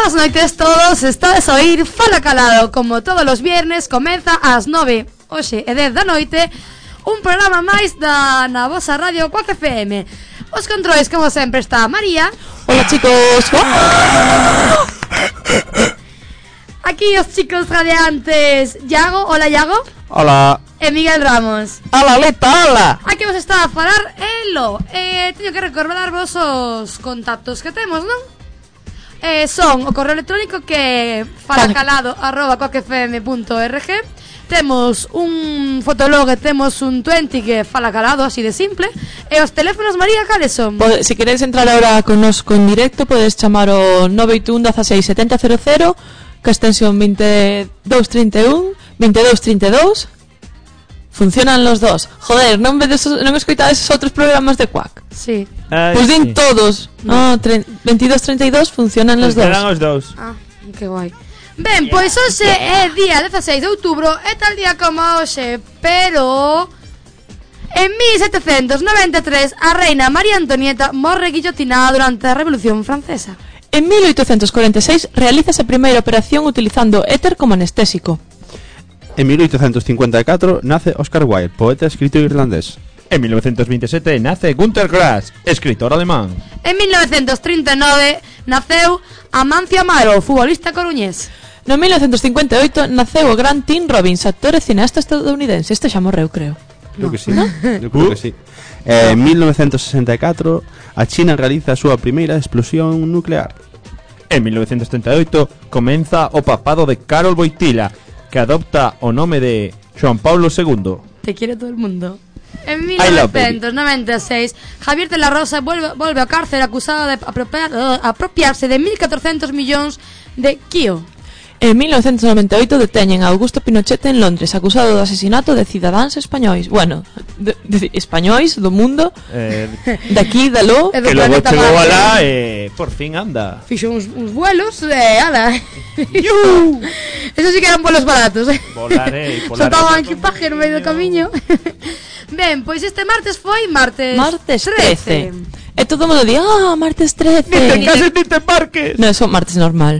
Boas noites todos, estades a oír Fala Calado. Como todos os viernes, comeza ás 9, hoxe e 10 da noite, un programa máis na vosa radio Quack FM. Os controis, como sempre, está María. Hola, chicos. Aquí os chicos radiantes Iago, hola Iago. Hola. E Miguel Ramos. Hola, Leta, hola. Aquí vos está a falar Elo. Teño que recordarvos os contactos que temos, non? Son o correo electrónico que falacalado@quackfm.org. Temos un fotolog e temos un 20 que fala calado, así de simple. E os teléfonos, María, cales son? Se queréis entrar ahora con nos con directo, podes chamar o 981 16 7000, que extensión 2231, 2232. Funcionan los dos. Joder, non escoitades esos outros programas de Quack? Sí. Pois din todos. No, 2232 funcionan los dos. Funcionan os dous. Ah, que guai. Ben, pois hoxe é día 16 de outubro, é tal día como hoxe, pero en 1793 a reina María Antonieta morre guillotinada durante a Revolución Francesa. En 1846 realízase a primeira operación utilizando éter como anestésico. En 1854 nace Oscar Wilde, poeta e escritor irlandés. En 1927 nace Günter Grass, escritor alemán. En 1939 naceu Amancio Amaro, futbolista coruñés. No 1958 naceu o gran Tim Robbins, actor e cineasta estadounidense. Este xa morreu, creo. Creo que sí. Eu creo que sí. En 1964 a China realiza a súa primeira explosión nuclear. En 1938 comeza o papado de Karol Wojtyla, que adopta o nome de João Paulo II. Te quiere todo el mundo. En 1996 Javier de la Rosa volve a cárcel acusado de apropiarse de 1.400 millóns de kio. En 1998 deteñen a Augusto Pinochet en Londres, acusado de asesinato de cidadáns españois. Bueno, de españois do mundo, daqui, dalo. Que logo chegou alá e por fin anda. Fixo uns vuelos ala. Eso sí que eran vuelos baratos. Volarei. Soltaban equipaje no medio do camiño. Ben, pois este martes foi martes 13. E todo o mundo di, martes 13. Casi ni te embarques. No, eso martes normal.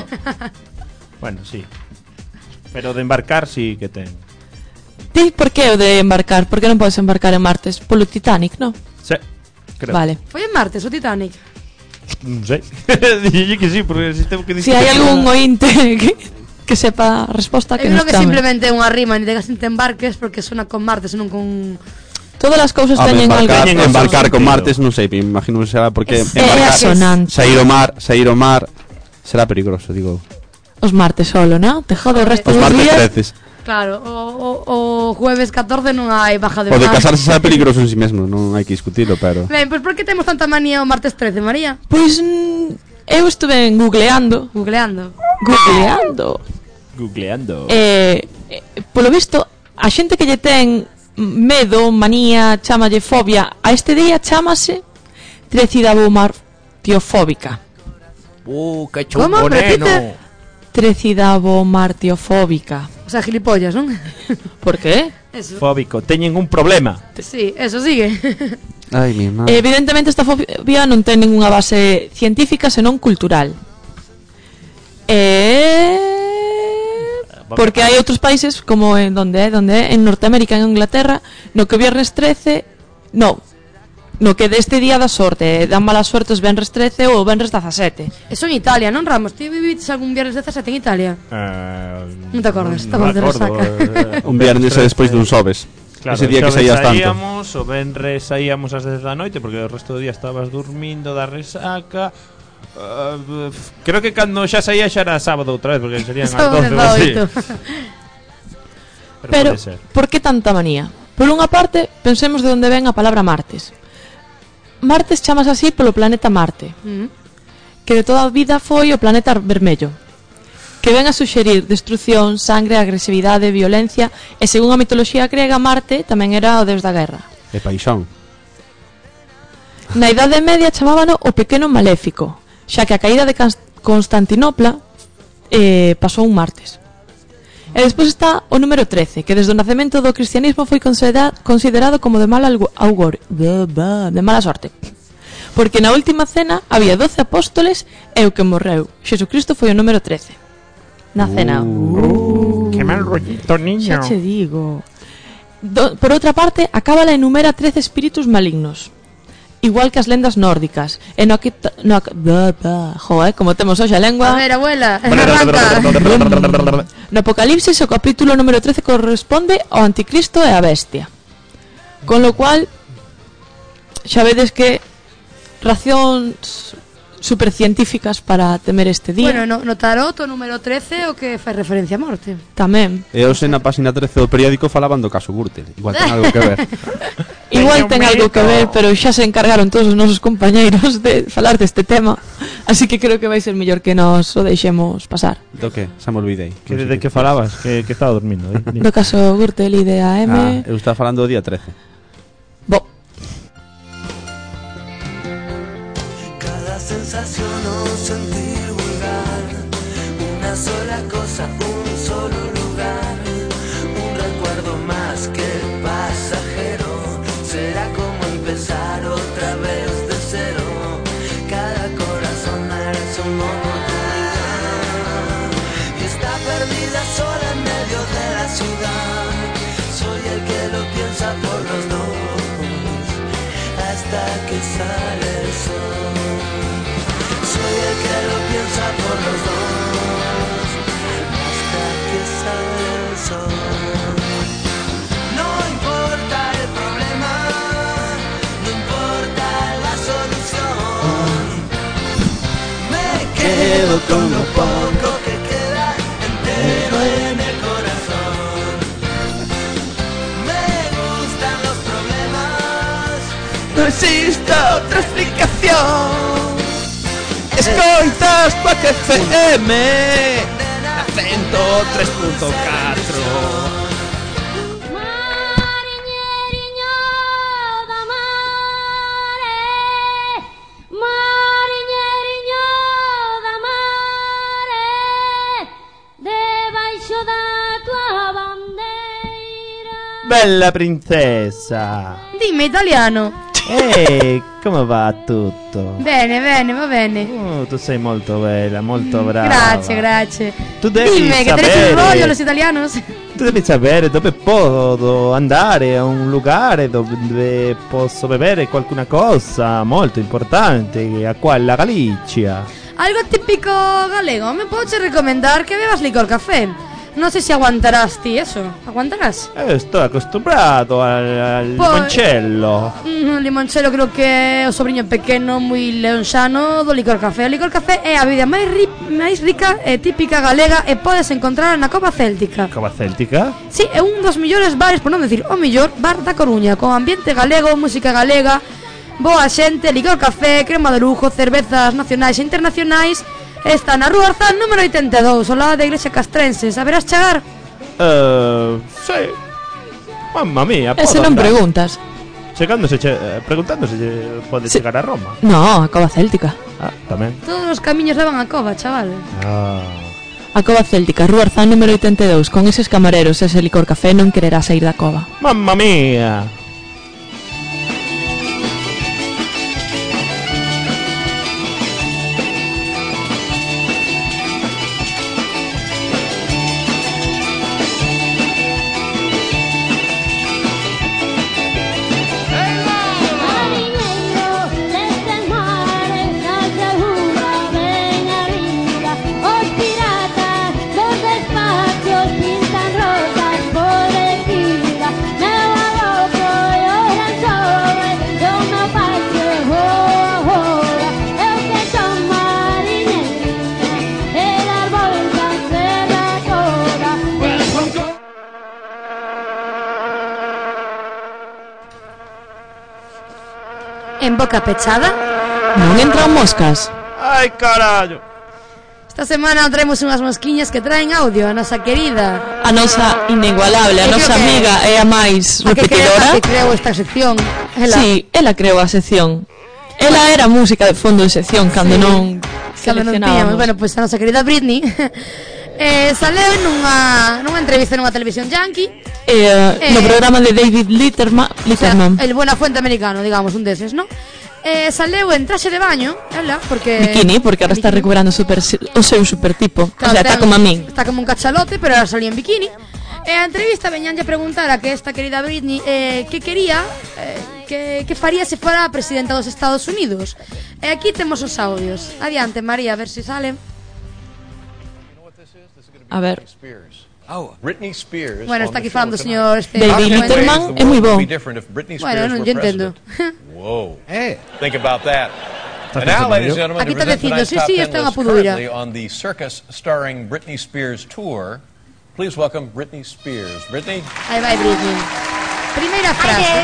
Bueno, sí. Pero de embarcar sí que ten. Ti, por que o de embarcar? Por que non podes embarcar en martes? Polo Titanic, no? Sí, creo. Vale. Foi en martes o Titanic. Non sei. Dille que sí, porque si tengo que Si hai algún ointe que sepa a resposta, que nos chame. Eu creo que simplemente é unha rima, ni digas te embarques, porque sona con martes, non con... Todas as cousas teñen algo. Embarcar con martes, non sei, imagino que será porque embarcar, sair ao mar será peligroso, digo. Os martes solo, non? Te jode o resto dos Os martes días. 13. Claro, o jueves 14 non hai baja de mar. O de casarse será peligroso en si mesmo, non hai que discutilo, pero... Ben, pois por que temos tanta manía o martes 13, María? Pois eu estuve googleando. Polo visto, a xente que lle ten medo, manía, chámalle fobia, a este día chámase trecidabomartiofóbica. Que chungo, neno. Trecidabomartiofóbica. O sea, gilipollas, non? Por qué? Eso. Fóbico, teñen un problema. Sí, eso sigue. Ai, mi madre. Evidentemente esta fobia non ten ninguna base científica, senón cultural. Porque hai outros países como en en Norteamérica, en Inglaterra, no que viernes 13, no que deste día da sorte, dan mala suerte os venres 13 ou venres 17. Eso en Italia, non, Ramos? Ti vivites algún viernes 17 en Italia? Non te acordas, estaba de resaca. Un viernes despois dun xoves. Claro, ese día que saías tanto. O venres saíamos ás 10 da noite, porque o resto do día estabas dormindo da resaca. Creo que cando xa saía xa era sábado outra vez, porque serían as 12 ou así. Pero por que tanta manía? Por unha parte, pensemos de onde ven a palabra martes. Martes chamas así polo planeta Marte, que de toda a vida foi o planeta vermello, que ven a suxerir destrucción, sangre, agresividade, violencia, e según a mitoloxía grega, Marte tamén era o deus da guerra. E paixón. Na Idade Media chamábano o pequeno maléfico, xa que a caída de Constantinopla pasou un martes. E despois está o número 13, que desde o nacemento do cristianismo foi considerado como de mal augurio, de mala sorte. Porque na última cena había 12 apóstoles e o que morreu. Xesucristo foi o número 13. Na cena. Que mal rollito, niño. Xa che digo. Por outra parte, a cábala enumera 13 espíritus malignos. Igual que as lendas nórdicas. E como temos hoxe a lengua. A ver, abuela, arranca. No Apocalipsis o capítulo número 13 corresponde ao Anticristo e a bestia. Con lo cual xa vedes que racións supercientíficas para temer este día. Bueno, no tarot o número 13 o que fai referencia a morte. Tamén. E hoxe na página 13 do periódico falaban do caso Gürtel. Igual ten algo que ver. Igual ten algo que ver, pero xa se encargaron todos os nosos compañeiros de falar deste tema. Así que creo que vai ser mellor que nos o deixemos pasar. Do que? Xa me olvidei. Que desde que falabas, que estaba dormindo. Do caso Gürtel e de AM. Eu estaba falando do día 13. Bo. Cada sensación o sentir vulgar, una sola cosa, un solo lugar, un recuerdo más que pasajero, será como empezar otra vez de cero, cada corazón merece una oportunidad y está perdida sola en medio de la ciudad, soy el que lo piensa por los dos, hasta que sale el sol. Soy el que lo piensa por los dos, hasta que sale el sol. No importa el problema, no importa la solución. Me quedo con lo poco que queda entero en el corazón. Me gustan los problemas, no existe otra explicación. Escoitas Quack FM na 103.4. Mariñeriño da mare, mariñeriño da mare, debaixo da tua bandeira. Bella princesa. Dimmi italiano. Come va tutto? Bene, va bene. Tu sei molto bella, molto brava. Grazie. Tu devi Dime, che sapere, tenés un rollo los italianos. Tu devi sapere dove posso andare, a un lugar dove posso bere qualcuna cosa molto importante, a qua alla Galicia. Algo típico galego. ¿Me puedo recomendar que bebas licor café? No sé si aguantarás, ti, eso. ¿Aguantarás? Estoy acostumbrado al limoncello. Limoncello creo que é o sobrinho pequeno moi leonxano do licor café. O licor café é a bebida máis rica e típica galega e podes encontrar na Cova Céltica. Cova Céltica? Sí, é un dos mellores bares, por non decir o mellor, bar da Coruña, con ambiente galego, música galega, boa xente, licor café, crema de lujo, cervezas nacionais e internacionais. Está na Rúa Arzán número 82, ao lado da Iglesia Castrense. Saberás chegar? Sí. Mamma mía, E se non preguntas? Preguntándose pode chegar a Roma. No, a Cova Céltica. Ah, tamén. Todos os camiños levan a Cova, chaval. A Cova Céltica, Rúa Arzán número 82. Con eses camareros e ese licor café non quererás sair da cova. Mamma mía. En boca pechada non entran moscas. Ai, carallo. Esta semana traemos unhas mosquiñas que traen audio. A nosa querida, A nosa inigualable, a Eu nosa creo que- amiga e a máis a que repetidora. creou esta sección. Ela, Sí, ela creou a sección. Ela era música de fondo de sección cando Sí. non cando non tiñamos. seleccionábamos. Bueno, pois a nosa querida Britney saleu nunha entrevista nunha televisión yankee. No programa de David Letterman. O sea, el Buena Fuente americano, digamos, un deses, ¿no? saleu en traxe de baño, ela, porque... Bikini, porque ahora está recuperando o seu supertipo. O sea, está como a min. Está como un cachalote, pero ahora salía en bikini. A entrevista veñanlle a preguntar a que esta querida Britney que quería, que faría se fora a presidenta dos Estados Unidos. E aquí temos os audios. Adiante, María, a ver se salen. A ver. Britney Spears. Bueno, está aquí falando o señor David Letterman é moi bo. Bueno, non lle entendo. Whoa. Think about that. And now, ladies and gentlemen, Aquí to está present dicindo, tonight's sí, top sí, 10 está unha list pudura. currently on the circus starring Britney Spears tour, please welcome Britney Spears. Britney? Aí vai Britney. Primeira frase.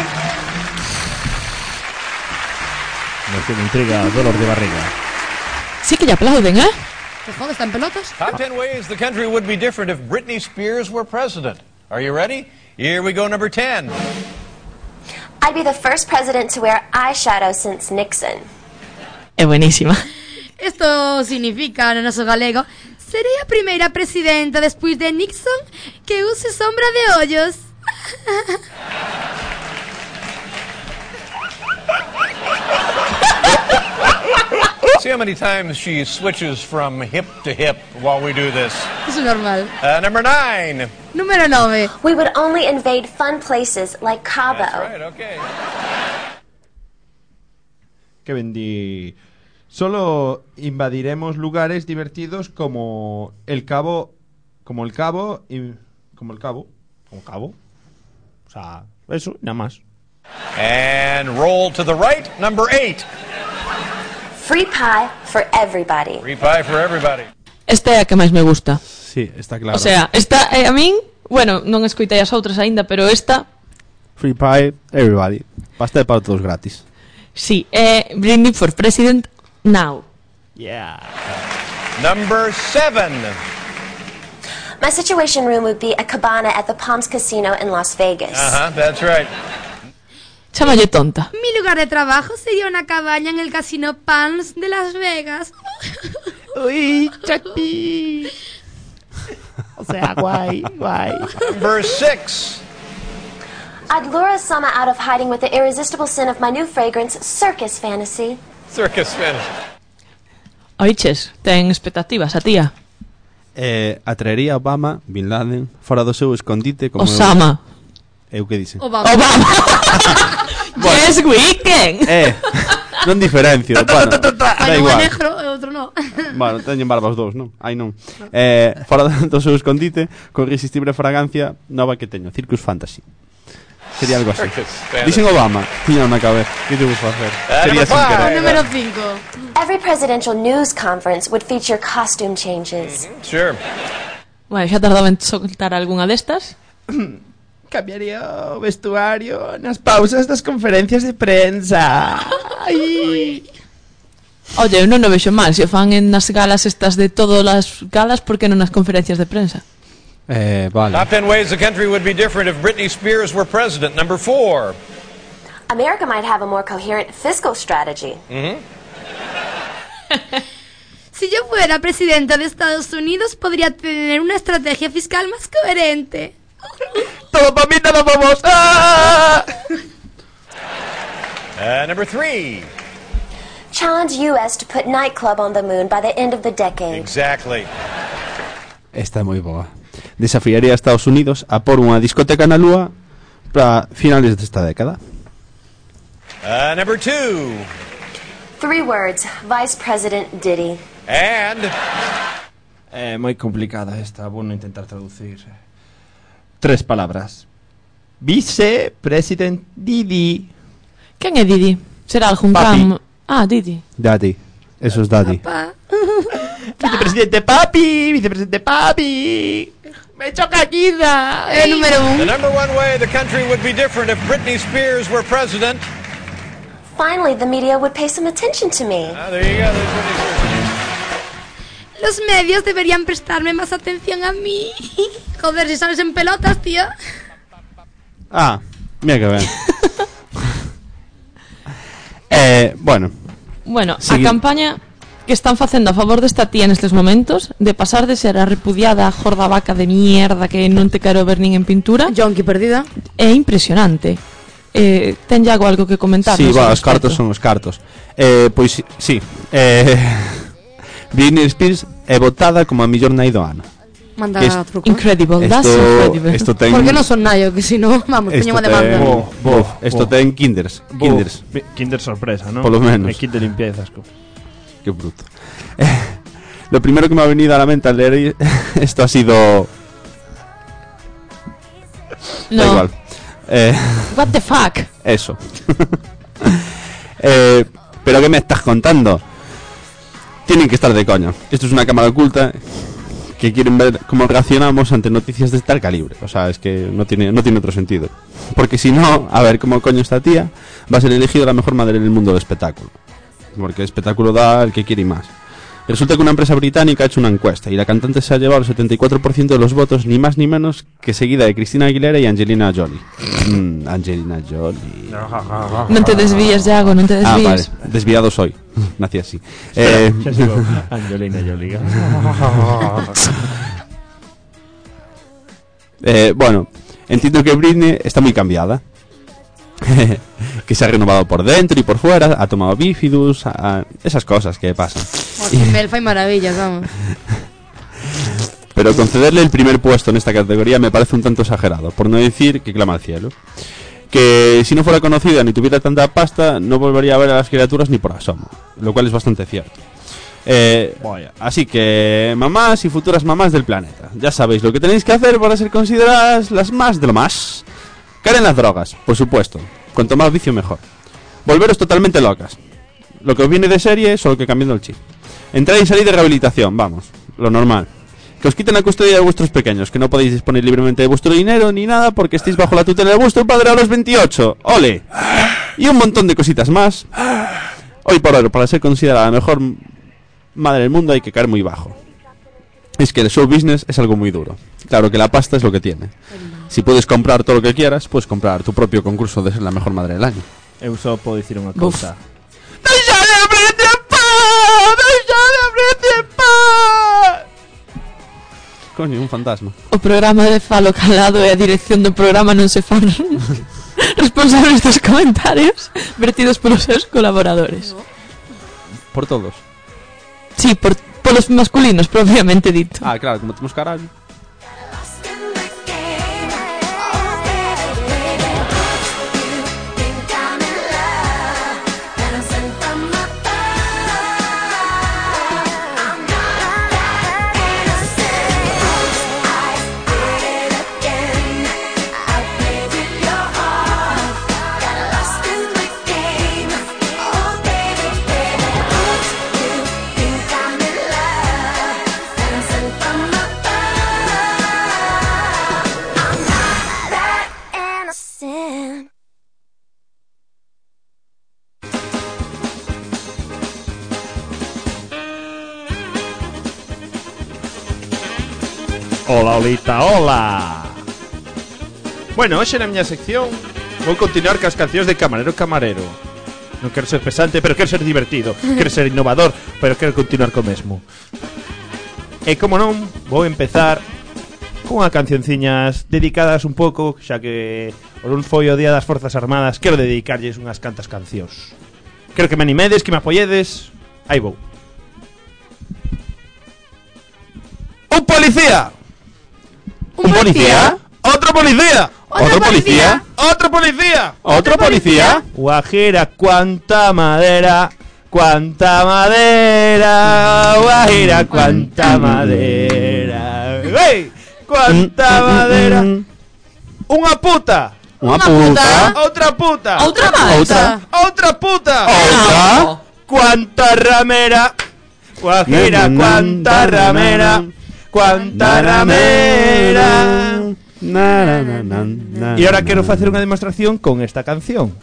Me que me intriga, dolor de barriga. Sí que lle aplauden, Que joder, está en pelotas. Top 10 ways the country would be different if Britney Spears were president. Are you ready? Here we go, number 10. I'd be the first president to wear eyeshadow since Nixon. É buenísima. Isto significa, no noso galego, serei a primeira presidenta despois de Nixon que use sombra de ollos. See how many times she switches from hip to hip while we do this. Iso é normal. Number 9. Número 9. We would only invade fun places like Cabo. That's right, okay. Que vendí. Solo invadiremos lugares divertidos como el Cabo. Como el Cabo. Como el Cabo. Como Cabo. O sea, eso, nada más. And roll to the right, number 8. Free pie for everybody. Free pie for everybody. Esta é a que máis me gusta. Sí, está claro. O sea, esta é a min, bueno, non escoitei as outras aínda, pero esta, Free pie, everybody. Pastel para todos gratis. sí, é Britney for President now. Yeah. Number 7. My situation room would be a cabana at the Palms Casino in Las Vegas. That's right. Chámalle tonta. Mi lugar de trabajo sería una cabaña en el Casino Palms de Las Vegas. Uy, chapi. O sea, guay, guay. Number 6. I'd lure Osama out of hiding with the irresistible sin of my new fragrance, Circus Fantasy. Circus Fantasy. Oiches, ten expectativas a tía. Atraería a Obama, Bin Laden, fora do seu escondite como Osama. Eu que dicen? Obama. Yes, weekend. Non diferencio. Bueno, da Bueno, un é igual. negro e outro non. Bueno, teñen barba os dous, non? Ai non. Fora do seu escondite, con irresistible fragancia nova que teño, Circus Fantasy. Sería algo así. Circus Fantasy. Dixen Obama, tiña na cabeza. Que te vou facer? Sería sin number querer. Número 5. Every presidential news conference would feature costume changes. Sure. Bueno, xa tardaba en soltar algunha destas. Cambiaría o vestuario nas pausas das conferencias de prensa. Ai. Oye, eu non o vexo mal. Se o fan en nas galas estas de todas as galas, por que non nas conferencias de prensa? Vale. Top 10 ways the country would be different if Britney Spears were president. Number 4. America might have a more coherent fiscal strategy. Si yo fuera presidenta de Estados Unidos, podría tener una estrategia fiscal más coherente. Todo para mí, nada para vos. ¡Ah! Number 3. Challenge U.S. to put nightclub on the moon by the end of the decade. Exactly. Esta é moi boa. Desafiaría a Estados Unidos a por unha discoteca na Lúa para finales desta década. Number 2. 3 words, Vice President Diddy. And É moi complicada esta, vou non intentar traducir. 3 palabras. Vice President Didi. Quen é Didi? Será algún Papi. cam... Ah, Didi. Daddy. Eso es Daddy. Pa. Vicepresidente Papi, Vicepresidente Papi. Me choca quizá. Número the 1. number 1 way the country would be different if Britney Spears were president. Finally, the media would pay some attention to me. There you go. There's Britney Spears. Los medios deberían prestarme más atención a mí. Joder, si sales en pelotas, tío. Ah, mira que ben. Bueno, Bueno, Segui- a campaña que están facendo a favor desta tía nestes momentos, de pasar de ser a repudiada jorda vaca de mierda que non te quero ver nin en pintura, Jonky perdida. é impresionante. ten Iago algo que comentar? Sí, nese os respecto? cartos son os cartos. Pois sí. Britney Spears é votada como a mellor nai do ano. Manda Que es truco. Incredible, that's incredible. Esto ten Porque non son nayo, que si no, vamos, Esto poño unha demanda. Esto ten kinders. Kinder sorpresa, ¿no? Por lo menos. Me kit de limpiezas. Qué bruto. Lo primero que me ha venido a la mente al leer esto ha sido... No. Da igual. What the fuck? Eso. ¿Pero qué me estás contando? Tienen que estar de coña. Esto es una cámara oculta que quieren ver cómo reaccionamos ante noticias de tal calibre. O sea, es que no tiene otro sentido. Porque si no, a ver cómo coño esta tía va a ser elegida la mejor madre en el mundo del espectáculo. Porque el espectáculo da el que quiere y más. Resulta que una empresa británica ha hecho una encuesta y la cantante se ha llevado el 74% de los votos, ni más ni menos que seguida de Cristina Aguilera y Angelina Jolie. Angelina Jolie. Non te desvíes, Iago, non te Ah, vale. desvíes. Desviado soy. Nací así. Angelina Jolie. Bueno, entiendo que Britney está muy cambiada. Que se ha renovado por dentro y por fuera, ha tomado bífidus, esas cosas que pasan. Mel fai maravillas, vamos. Pero concederle el primer puesto en esta categoría me parece un tanto exagerado, por no decir que clama al cielo. Que si no fuera conocida ni tuviera tanta pasta, no volvería a ver a las criaturas ni por asomo, lo cual es bastante cierto. Así que, mamás y futuras mamás del planeta, ya sabéis lo que tenéis que hacer para ser consideradas las más de lo más. Caer en las drogas, por supuesto. Cuanto más vicio, mejor. Volveros totalmente locas. Lo que os viene de serie, solo que cambiando el chip. Entrar y salir de rehabilitación, vamos, lo normal. Que os quiten la custodia de vuestros pequeños, que no podéis disponer libremente de vuestro dinero ni nada porque estéis bajo la tutela de vuestro padre a los 28. ¡Ole! Y un montón de cositas más. Hoy por hoy, para ser considerada la mejor madre del mundo hay que caer muy bajo. Es que el show business es algo muy duro. Claro que la pasta es lo que tiene. Si puedes comprar todo lo que quieras, puedes comprar tu propio concurso de ser la mejor madre del año. Eu só podo dicir unha cousa. Coño, un fantasma. O programa de Falo Calado e a dirección do programa non se fan responsables dos comentarios vertidos polos seus colaboradores. Por todos. Sí, polos masculinos, propiamente dito. Ah, claro, como temos carallo. Hola, Olita, hola. Bueno, hoxe na miña sección vou continuar cas cancións de Camarero Camarero. Non quero ser pesante, pero quero ser divertido. Quero ser innovador, pero quero continuar co mesmo. E como non, vou empezar cunha cancionciñas dedicadas un pouco, xa que por un foi o Día das Forzas Armadas, quero dedicarlles unhas cantas cancións. Quero que me animedes, que me apoyedes. Aí vou. Un policía. ¿Un policía? ¡Otro policía! ¿Otro policía? ¡Otro policía! ¿Otro policía? Guajira, cuánta madera, cuánta madera, Guajira, cuánta madera. ¡Hey! ¡Cuánta madera! ¡Una puta! Una puta. ¡Otra puta! Outra máis. Outra. ¡Otra puta! Outra. ¡Cuánta ramera! Guajira, cuánta ramera, cuánta ramera. E ahora quero facer unha demostración con esta canción.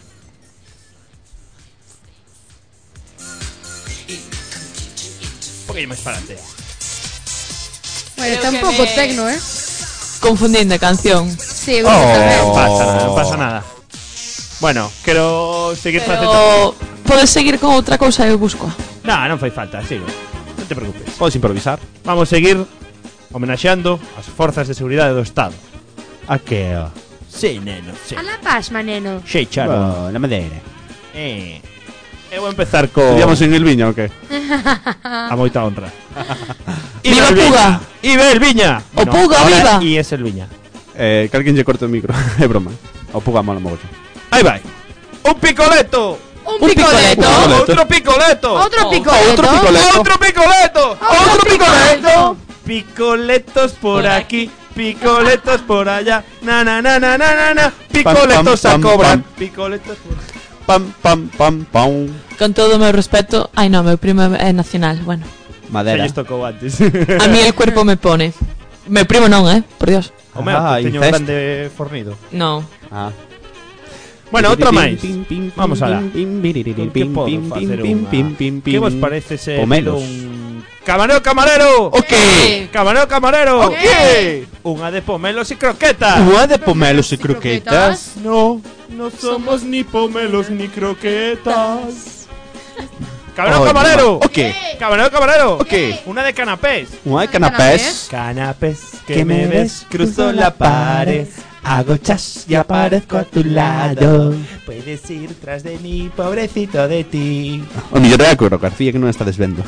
Un poquinho máis para adelante. Bueno, está un pouco tecno, Confundín de canción. Sí, tamén. Non pasa nada, non pasa nada. Bueno, quero seguir facendo. Pero podes seguir con outra cousa e eu busco. Non fai falta, sigo. Non te preocupes. Podes improvisar. Vamos seguir homenaxeando as forzas de seguridade do Estado. A que Sí, neno, sí. A la pasma, neno. Sí, charo. Oh, la madeira. Eu vou empezar co... ¿Estudiamos en el Viña o qué? A moita honra. Viva el Puga! ¡Iba el Viña! O Puga, ahora viva! E es el Viña. Que alguien lle corte o micro. É broma. O puga mola mogollón. Aí vai. Un picoleto. Un picoleto. Outro picoleto. Otro picoleto. Outro picoleto. Outro picoleto. Otro picoleto. Picoletos por aquí, picoletos por allá. Na na na na na na na. Picoletos Pam, a pam, cobrar. pam. Picoletos por... Pam, pam, pam, pam. Con todo o meu respeto... Ai, no, meu primo é nacional, bueno. Se Madera. lles tocou antes. A mí el cuerpo me pone. Meu primo non, por Dios. O meu, Ah, teño un incesto. grande fornido. Non. Ah. Bueno, outra máis. Pim, pim, pim, Vamos alá. pim, pim, pim, Que pim, podo pim, facer pim, unha? pim, pim, pim. Que vos parece ser Pomelos. un... Camarero, camarero! O qué? Camarero, camarero! O qué? Unha de pomelos e croquetas. Unha de pomelos e croquetas. No, no somos ni pomelos ni croquetas. Camarero, Ay, camarero. O qué? Camarero, camarero. O qué? Una de canapés. Unha de canapés. Canapés, Que me ves, cruzo la pared, hago chas y aparezco a tu lado. Puedes ir tras de mí, pobrecito de ti. O millor é a Coro García que non está desvendo.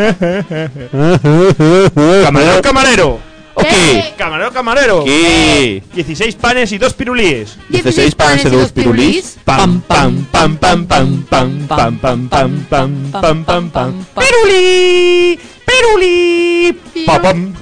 Camarero, camarero. O qué? Camarero, camarero. ¿Qué? 16 panes y 2 pirulíes. 16 panes e 2 pirulís. Pam, pam, pam, pam, pam, pam, pam, pam, pam, pam, pam, pam, pam. Pirulí, pirulí. Papam.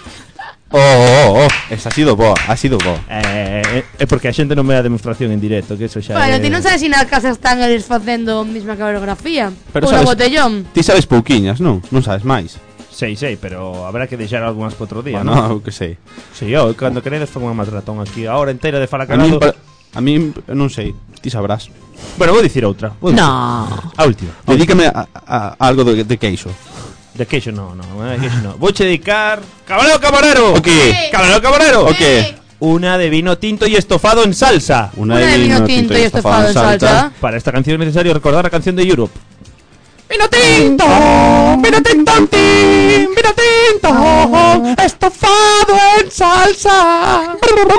Esa ha sido boa, ha sido boa. É porque a xente non ve a demostración en directo, que eso xa Bueno, é... ti non sabes se nas casas están eles facendo a mesma coreografía. Pero Puro sabes- botellón. Ti sabes pouquiñas, non? Non sabes máis. Sei, pero habrá que deixar algunhas para outro día, Bueno, non? que sei. Si, eu, cando queredes fai unha matratón aquí, a hora inteira de A falacalado. mí non sei, ti sabrás. Bueno, vou dicir outra. Vou dicir. No. A última. Dedícame a algo de queixo. De queixo no, queixo no. Vouche dedicar... Camarero, camarero. O qué? Camarero, camarero. O qué? Una de vino tinto y estofado en salsa. Una de vino tinto y estofado en salsa. Para esta canción es necesario recordar la canción de Europe. Vino tinto, vino tinto, vino tinto, estofado en salsa.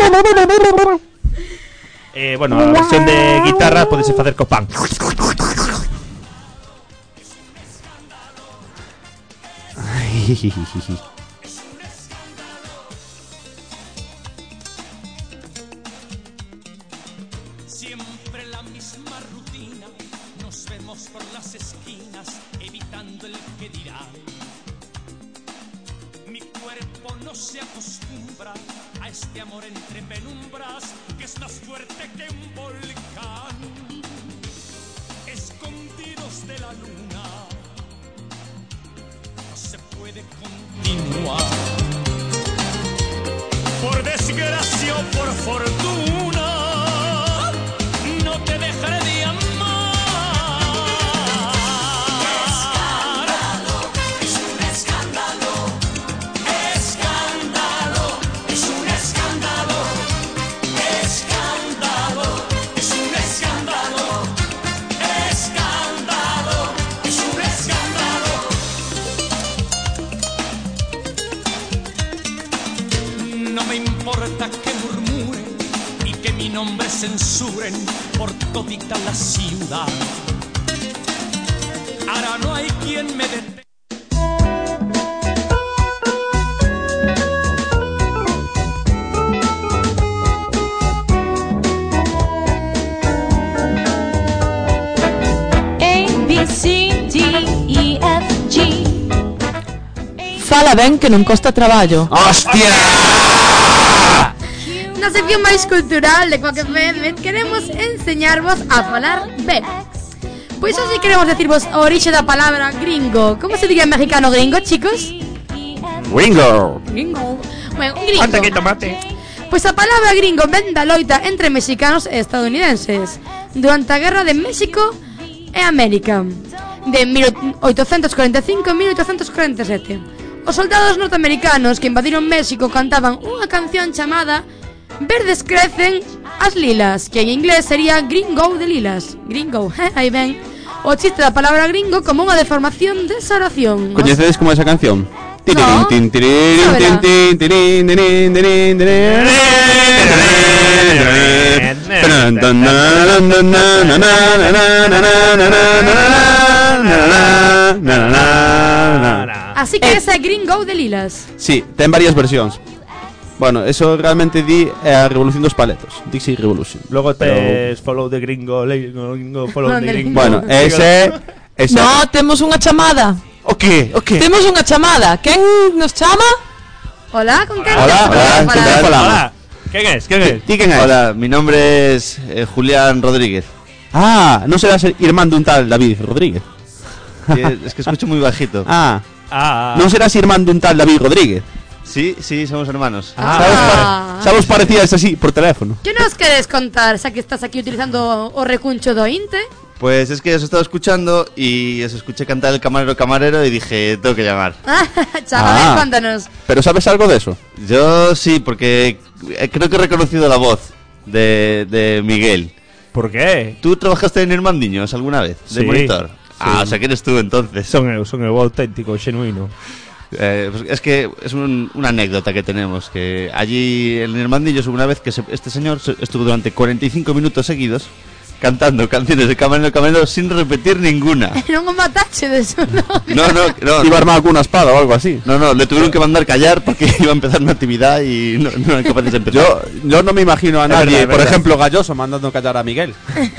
Bueno, a versión de guitarra podese facer co pan. Siempre la misma rutina, nos vemos por las esquinas, evitando el que dirán. Mi cuerpo no se acostumbra a este amor entre penumbras, que es más fuerte que un volcán. Escondidos de la luna, no se puede continuar. Por desgracia o por fortuna, no te dejaré de amar. Escándalo, es un escándalo. Escándalo, es un escándalo. Escándalo, es un escándalo. Escándalo, es un escándalo. No me importa que murmuren y que mi nombre censuren por todita la ciudad. Ahora no hay quien me detenga. Fala ben que non costa traballo. ¡Hostia! Na sección máis cultural de Quack FM queremos enseñarvos a falar ben. Pois hoxe queremos decirvos a orixe da palabra gringo. Como se diga en mexicano gringo, chicos? Ringo. Gringo. Bueno, un gringo. Anda que tomate. Pois a palabra gringo ven da loita entre mexicanos e estadounidenses durante a Guerra de México e América de 1845 a 1847. Os soldados norteamericanos que invadiron México cantaban unha canción chamada Verdes crecen as lilas, que en inglés sería Gringo de lilas. Gringo, aí ven o chiste da palabra gringo como unha deformación desa oración. ¿Coñecedes como esa canción? No. Así que esa é Green Go de Lilas. Sí, ten varias versións. Bueno, eso realmente di a Revolución dos Paletos. Dixie Revolution. Logo tes follow de gringo, follow de gringo. Bueno, ese No, temos unha chamada. O que? Temos unha chamada. Quen nos chama? Hola, ¿con quién Hola, te ¿con quién falamos? Hola. ¿Quién es? ¿Ti quen es? Hola, mi nombre es Julián Rodríguez. Ah, non serás irmán dun tal David Rodríguez. Es que escucho muy bajito. Non serás irmán dun tal David Rodríguez. Sí, somos hermanos. Sabes parecías así por teléfono. ¿Qué nos quieres contar? Ya que estás aquí utilizando o recuncho do Inte. Pues es que os he estado escuchando y os escuché cantar el camarero y dije, tengo que llamar. Chaval, cuéntanos. ¿Pero sabes algo de eso? Yo sí, porque creo que he reconocido la voz de Miguel. ¿Por qué? ¿Tú trabajaste en Irmandiños alguna vez? ¿De Sí. monitor? O sea que eres tú entonces. Son eu auténtico, xenuino. Pues es que es una anécdota que tenemos, que allí en Irmandiños una vez que este señor estuvo durante 45 minutos seguidos cantando canciones de Camarero sin repetir ninguna. Non o matache de eso, ¿no? No. Iba armado con una espada o algo así. No, le tuvieron que mandar callar porque iba a empezar una actividad y no eran capaces de empezar. Yo no me imagino a nadie, verdad. por ejemplo, Galloso mandando callar a Miguel.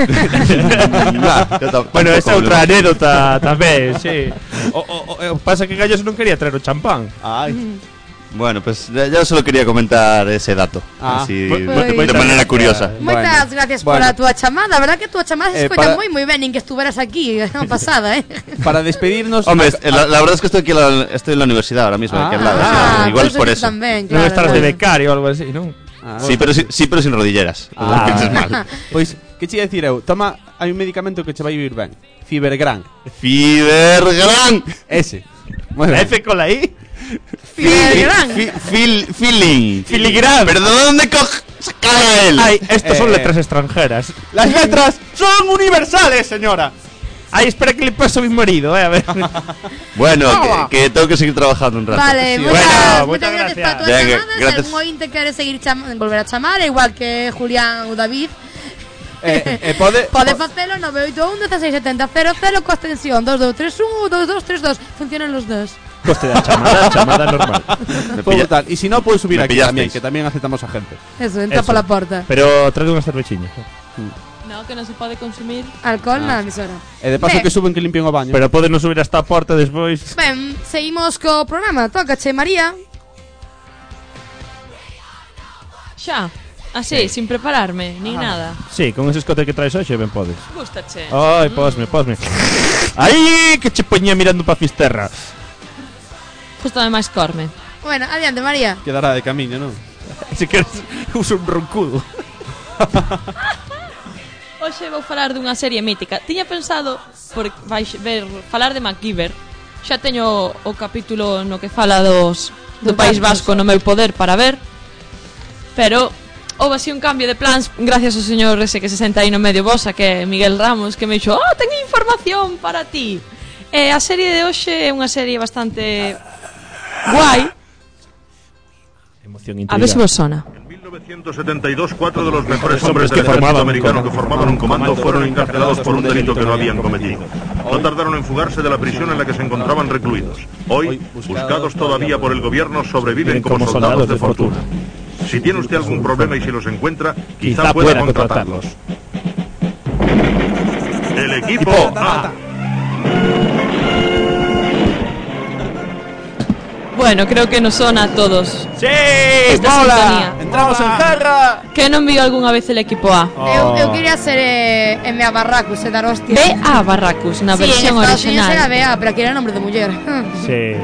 Bueno, esa é outra anécdota tamén, sí. O pasa que Galloso non quería traer o champán. Bueno, pues ya solo quería comentar ese dato, así, de manera curiosa. Moitas gracias por a túa chamada. A verdad que a túa chamada se escoita moi bem nin que estuveras aquí a semana pasada, Para despedirnos... Hombre, la verdad es que estoy aquí estoy en la universidad ahora mismo, aquí al lado, igual por eso. Tamén, Non estarás de becario ou algo así, non? Sí, pero sin rodilleras. No pienses mal. Pois, que che ia dicir eu? Toma, hai un medicamento que che vai vivir ben. Fibergran. Fibergran. Ese. Moi ben. F con la I. Feeling. Filigran. ¿Pero de dónde saca él? Ay, estos son letras extranjeras. Las letras son universales, señora. Ay, espera que le paso a mi marido, a ver. Bueno, que tengo que seguir trabajando un rato. Vale, Sí, muchas gracias para todas las llamadas. Si algún ointe quere seguir volver a chamar, igual que Julián ou David, pode facelo 981 1670 00 coa extensión 2231 ou 2232. Funcionan los dos. Coste da chamada normal. Brutal. Y si no, puedes subir Me aquí pillasteis. también, que también aceptamos a gente. Eso, entra pola porta. Pero trae unhas cervechiñas. No, que non se pode consumir Alcohol na emisora. E de paso que suben que limpian o baño. Pero poden non subir hasta a porta despois. Ben, seguimos co programa. Tócache, María. xa. Así, sin prepararme, nin nada. Sí, con ese escote que traes hoxe ben podes. Gústache. Ai, posme. Ai, que che poñía mirando pa Fisterra. Gústame máis corme. Bueno, adiante, María. Quedará de camiño, non? Se queres, uso un roncudo. Hoxe vou falar dunha serie mítica. Tiña pensado por falar de MacGyver. Xa teño o capítulo no que fala do País Vasco no meu poder para ver. Pero houve así un cambio de plans gracias ao señor ese que se senta aí no medio vosa, que é Miguel Ramos, que me dixo: "Oh, teño información para ti". E a serie de hoxe é unha serie bastante guai. Emoción A ver se vos sona. En 1972, 4 de los mejores hombres del ejército americano que formaban un comando fueron encarcelados por un delito que no habían cometido. No tardaron en fugarse de la prisión en la que se encontraban recluidos. Hoy, buscados todavía por el gobierno, sobreviven como soldados de fortuna. Si tiene usted algún problema y si los encuentra, quizá pueda contratarlos. El equipo A. Bueno, creo que nos sona a todos. ¡Sí! Esta ¡Mola! sintonía. ¡Entramos en jarra! Que non viu algunha vez el equipo A? Eu quería ser M.A. Barracus e dar hostia. B.A. Barracus, na versión en Estados Unidos original. era B.A., pero aquí era nombre de muller. Sí.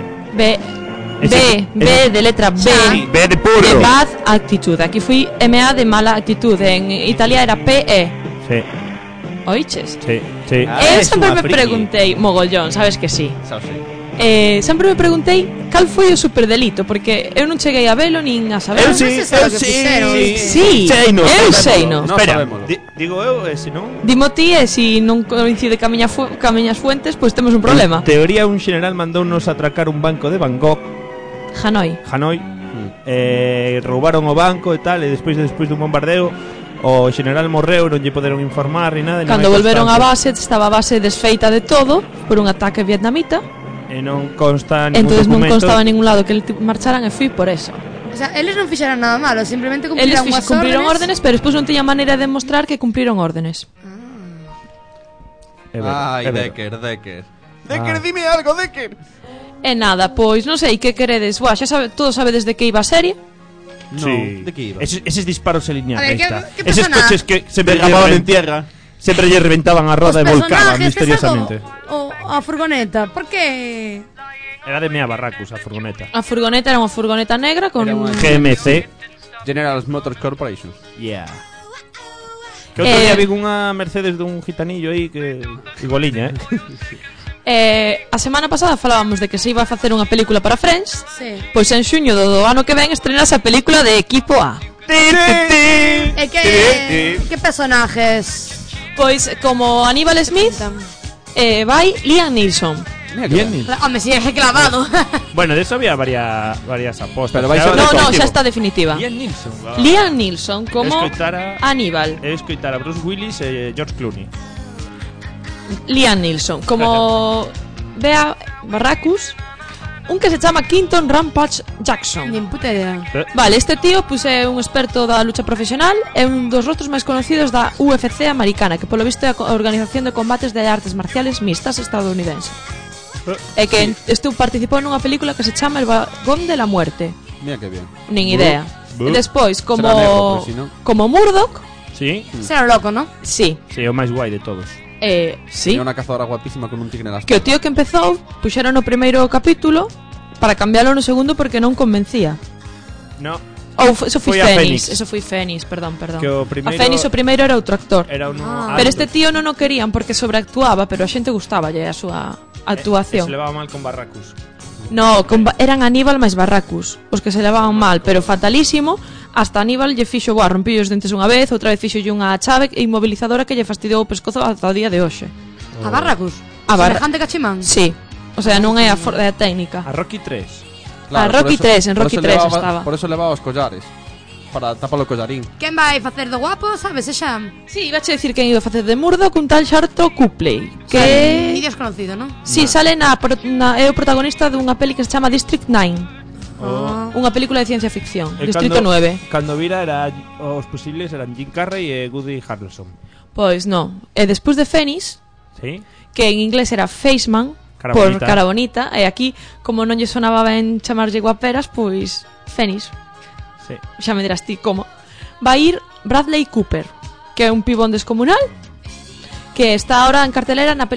B de letra B. B de puro. De bad attitude. Aquí fui M.A. de mala actitud. En Italia era P.E. Sí. Oiches? Sí, sí. Eu sempre me preguntei, mogollón, sabes que sí. Sempre me preguntei cal foi o superdelito, porque eu non cheguei a velo nin a saber. Eu sí. Sí, eu seino. Espera, digo eu, se non... Dimo ti, e se non coincide ca miñas fuentes, pois temos un problema. En teoría, un general mandounos atracar un banco de Bangkok, Hanoi. roubaron o banco e tal, e despois dun bombardeo o general morreu, non lle poderon informar ni nada. Cando volveron á base, estaba a base desfeita de todo por un ataque vietnamita. E non consta ningún Entonces non documento. constaba en ningún lado que marcharan e fui por eso. O sea, eles non fixeran nada malo, simplemente Eles cumpriran unhas cumpriron órdenes. órdenes, pero despois non tiña maneira de demostrar que cumpriron órdenes. Ai, Decker. Decker, dime algo, Decker. E nada, pois non sei que queredes. Buah, xa todos sabedes de que iba a serie. Sí. ¿de qué iba? Esos disparos se linean. A ver, ahí ¿qué- está. qué Esos persona- coches que se Derramaban en tierra. Siempre lle reventaban a roda Os e volcaban personajes, misteriosamente. O a furgoneta, por que? Era de Mea Barracus a furgoneta. A furgoneta era unha furgoneta negra con Era unha- GMC. General Motors Corporation. Yeah. Que outro día vi unha Mercedes dun gitanillo aí que igualiña, A semana pasada falábamos de que se iba a facer unha película para Friends. Sí. Pois en xuño do ano que ven estrenase a película de Equipo A. E que personajes? Pois como Aníbal Smith vai Liam Neeson. Home, si é clavado. Bueno, de eso había varias apostas. Pero vai Xa- ser No, deportivo. xa está definitiva. Liam Neeson. Liam Neeson como Aníbal. Escoitar a Bruce Willis e George Clooney. Liam Neeson como Bea Barracus. Un que se chama Quinton Rampage Jackson. Nin puta idea. Vale, este tío pois é un experto da lucha profesional. É un dos rostros máis conocidos da UFC americana, que polo visto é a organización de combates de artes marciales mixtas estadounidense. E que participou nunha película que se chama El Vagón de la Muerte. Mira que bien. Nin idea. E despois como Será negro, pero si no. como Murdoch, Sí? Será loco, ¿no? sí. Sí, o máis guai de todos. Sí. Tenía una cazadora guapísima con un tigre en las Que o tío que empezou puxeron no primeiro capítulo para cambiarlo no segundo porque non convencía. No. Ou eso foi Foi a Fénix, Fénix. eso foi Fénix, perdón. Que o primeiro- A Fénix o primeiro era outro actor. Era uno Pero este tío non o querían porque sobreactuaba, pero a xente gustaballe a súa Se actuación. levaba mal con Barracus. No, eran Aníbal máis Barracus os que se levaban mal, pero fatalísimo. Hasta Aníbal lle fixo, rompillo os dentes unha vez, outra vez fixolle unha chave inmobilizadora que lle fastidiou o pescozo ata o día de hoxe. A Barracus. Semejante cachimán. Sí. O sea, non é a técnica. A Rocky 3. A Rocky 3, en Rocky 3 estaba. Por eso levaba os collares. Para tapar o collarín. Quen vai facer do guapo, sabes, xa? Sí, iba a decir que iba a facer de Murdoch un tal Sharto Copley, que Vídeo desconocido, ¿no? sí, sale é o protagonista dunha peli que se chama District 9. Unha película de ciencia ficción, Distrito 9. Cando vira era os posibles eran Jim Carrey e Woody Harrelson. Pois non. E despois de Fénix, Sí? que en inglés era Faceman, Cara por bonita. cara bonita, e aquí, como non lle sonaba ben chamarlle guaperas, pois Fénix. Sí. Xa me dirás ti como. Va a ir Bradley Cooper, que é un pibón descomunal, que está ahora en cartelera na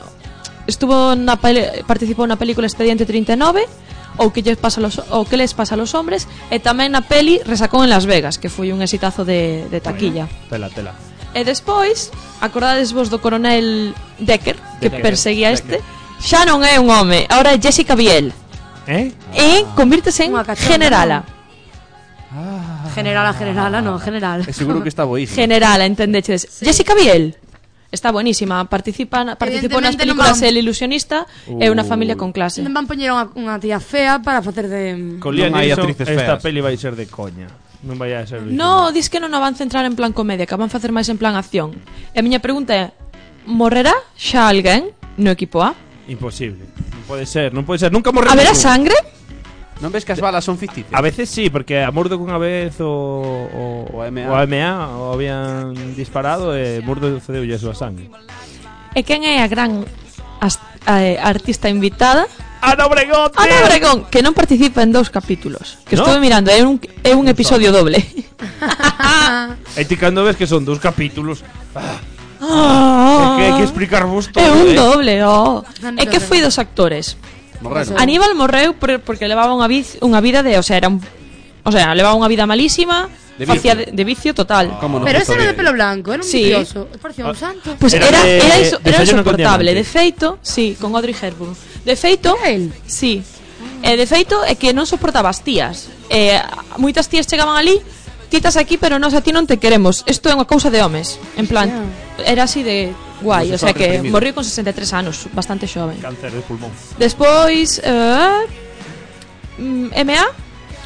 participou na película Expediente 39, ou que les pasa a los hombres, e tamén na peli Resacón en Las Vegas, que foi un exitazo de taquilla. Tela. E despois, acordades vos do coronel Decker, que Decker, perseguía este, xa non é un home, ahora é Jessica Biel. E convírtese en Unha cachonda, generala. Generala, no, general. Seguro que está boísimo. Generala, entendeches? Jessica Biel está buenísima, participou nas Evidentemente películas non van- El Ilusionista e Una familia con clase. Non van poñer unha tía fea para facer de... Con Liam hai Neeson actrices esta feas. peli vai ser de coña. Non vai a ser... No, dis que non a van centrar en plan comedia, que a van facer máis en plan acción. E a miña pregunta é, morrerá xa alguén no equipo A? Imposible. Non pode ser. Nunca morremos. Haberá sangre? Non ves que as balas son ficticias? A veces sí, porque a Murdoch unha vez O AMA. o AMA o habían disparado e Murdoch cedeulle a súa sangre. E quen é a gran artista invitada? Ana Obregón. Ana Obregón, que non participa en 2 capítulos. Que ¿No? estuve mirando, é un episodio doble. E ti cando ves que son 2 capítulos, Ah, hai que explicar vos todo. é un eh. doble, E que foi dos actores? Morreron. Aníbal morreu porque levaba unha vida de, levaba unha vida malísima, De facía vicio. de vicio total. ¿Cómo no Pero puso ese era de bien? pelo blanco, era un Sí. vicioso. Parecía un santo. Pues Era era de Desayuno con insoportable. De Diamantes. feito, sí, con Audrey Hepburn. De feito, Él. sí. De feito é que non soportaba as tías. Moitas tías chegaban ali, titas aquí, pero nós a ti non te queremos. Isto é unha cousa de homes. En plan, era así de guai, Como o se sea estaba que reprimido. morriu con 63 anos, bastante xoven. Cáncer de pulmón. Despois, MA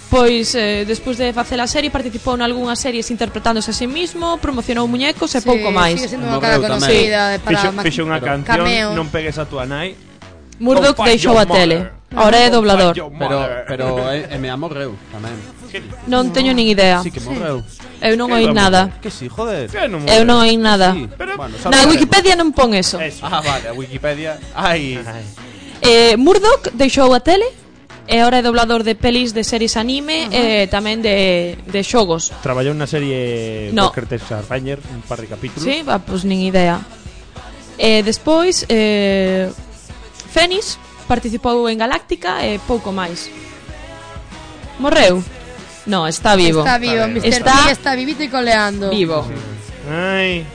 Pois, despois de facer a serie, participou nalgúnas series interpretándose a sí mismo, promocionou muñecos e pouco máis. Sigue sendo unha cara conocida para Fixo unha canción, cameos. Non pegues a tua nai. Murdoch Don't fight deixou your a tele. mother. Ahora é doblador. Pero me morreu tamén. Non teño nin idea. Sí que morreu. Eu non oí nada. Que si, joder. Eu non oí nada. Bueno, Na Wikipedia non pon eso. Ah, vale, a Wikipedia. Ai. Murdoch deixou a tele e ahora é doblador de pelis, de series anime e tamén de xogos. Traballou na serie No. Walker Texas Ranger, un par de capítulos. Sí, pois nin idea. Despois Fenix participou en Galáctica e pouco máis. Morreu? No, está vivo. Está vivo, Mr. T está vivito e coleando. Vivo. Ai.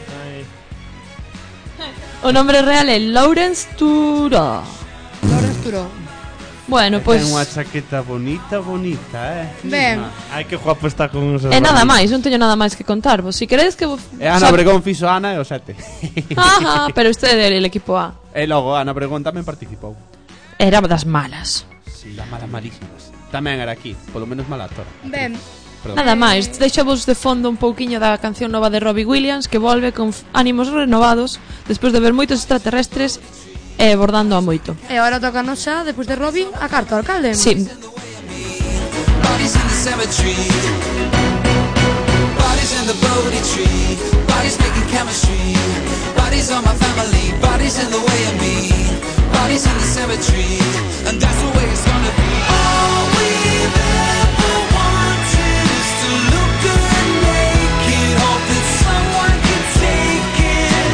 O nombre real é Lawrence Turo. Lawrence Turo. Bueno, pois Ten unha chaqueta bonita, Ben. Ai, que guapo está con uns. E nada máis, non teño nada máis que contarvos. Si queredes que E Ana Obregón fixo Ana e o 7. Ajá, pero este é del equipo A. E logo Ana Obregón tamén participou. Era das malas. Sí, das malas malísimas. Tamén era aquí, polo menos mala actora. Ben. Perdón. Nada máis, deixavos de fondo un pouquiño da canción nova de Robbie Williams, que volve con ánimos renovados despois de ver moitos extraterrestres e bordando a moito. E agora toca xa, despois de Robin, a carta ao alcalde. Sí. Bodies in the cemetery, bodies in the Bodhi tree, bodies making chemistry, bodies on my family, bodies in the way of me, bodies in the cemetery, and that's the way it's gonna be. All we've ever wanted is to look good and naked, hope that someone can take it.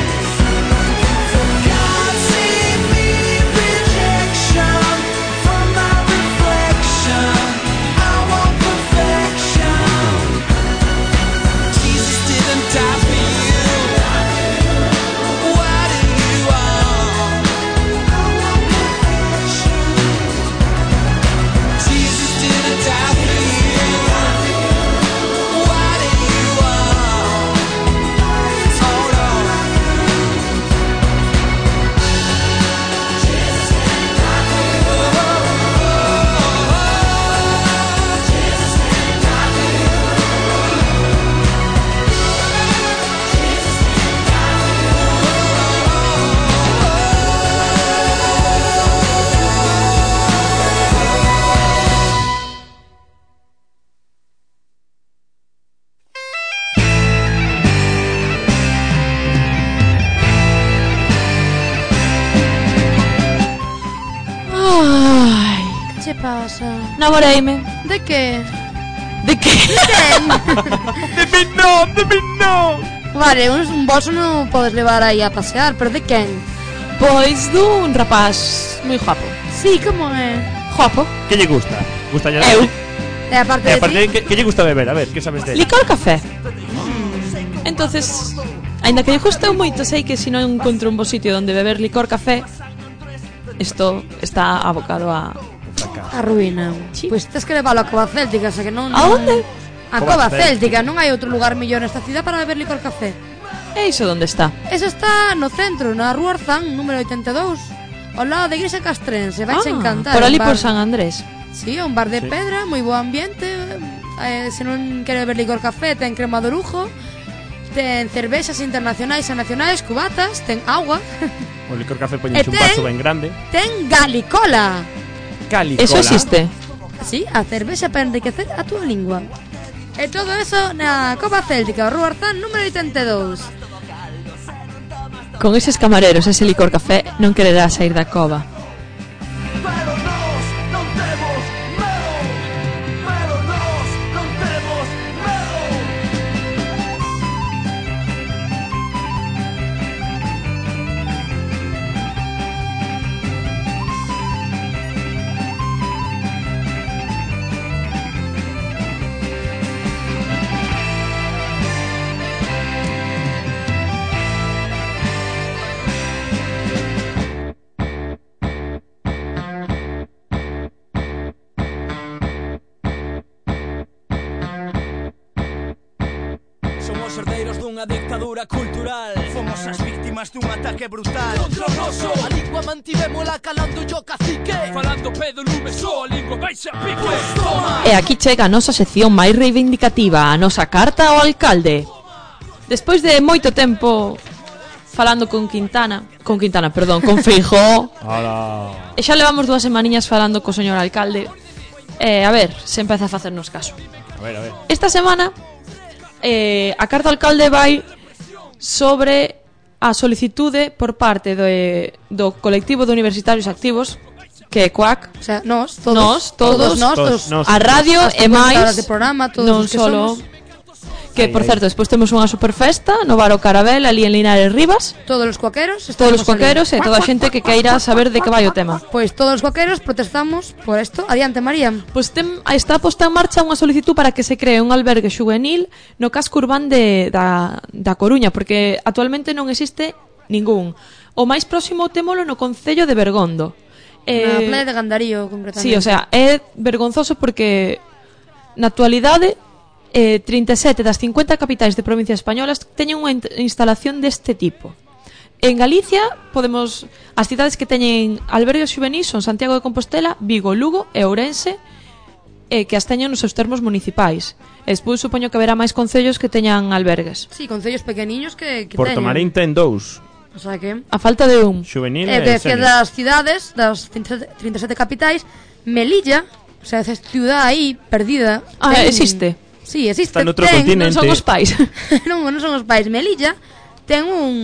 God save me rejection from my reflection. I want perfection. Jesus didn't die for you. Why do you want? Jesus didn't die for you. Why do you want? Hold on. Ai, Que che pasa? namoreime. De que? De que? De mí no. Vale, un bolso non podes levar aí a pasear, pero de quen? Pois dun rapaz moi guapo. Sí, como é? Guapo. Que lle gusta? Gusta ya. Eu. E aparte E de aparte, ti, que lle gusta beber? A ver, que sabes de él? Licor café. Entonces, aínda que lle gustou moito, sei que se non encontro un bo sitio onde beber licor café, isto está abocado a a ruína. Pois tes que leválo a Cova Céltica, xa que non... A onde? A Cova Céltica, non hai outro lugar mellor nesta cidade para beber licor café. E iso onde está? Eso está no centro, na Rúa Orzán, número 82, ao lado da Igrexa Castrense, vais encantar. Por ali un bar- por San Andrés. Sí, é un bar de pedra, moi bo ambiente. Se non quere beber licor café, ten crema de lujo, ten cervexas internacionais e nacionais, cubatas, ten agua, O licor café poñense un ten- vaso ben grande. ten galicola. Calicola. Eso existe. Sí, a cervexa para enriquecer a túa lingua. E todo eso na Cova Céltica, Rúa Orzán, número 82. Con eses camareros, ese licor café non quererá sair da cova. Somos herdeiros dunha dictadura cultural. Fomos as víctimas dun ataque brutal contra o noso. A lingua mantivémola calando yo cacique. Falando pedo lume só, a lingua baixa pique. Pues toma. E aquí chega a nosa sección máis reivindicativa, a nosa carta ao alcalde. Despois de moito tempo falando con Feijóo. E xa levamos 2 semaniñas falando co señor alcalde. A ver, se empeza a facernos caso. A ver. Esta semana a carta ao alcalde vai sobre a solicitude por parte do colectivo de universitarios activos, que é CUAC, o sea, todos, a radio e máis de programa, todos non os que solo somos. que, por certo, despois temos unha superfesta no Bar O Carabel, ali en Linares Rivas. Todos os cuaqueros e toda a xente que queira saber de que vai o tema. Pois todos os cuaqueros protestamos por isto. Adiante, María. Pois está posta en marcha unha solicitud para que se cree un albergue xuvenil no casco urbán da Coruña, porque actualmente non existe ningún. O máis próximo témolo no concello de Bergondo. Na playa de Gandarío, concretamente. Sí, o sea, é vergonzoso porque na actualidade 37 das 50 capitais de provincias españolas teñen unha instalación deste tipo. En Galicia podemos as cidades que teñen albergues xuvenis son Santiago de Compostela, Vigo, Lugo e Ourense, que as teñen nos seus termos municipais. E despois supoño que haberá máis concellos que teñan albergues. Sí, concellos pequeniños que Porto teñen. Marín ten 2. O sea que a falta de un xuvenil das cidades, das 37 capitais, Melilla, o sea, esa ciudad aí perdida. Existe. Sí, existe. Está noutro continente. Non son os pais. non son os pais. Melilla ten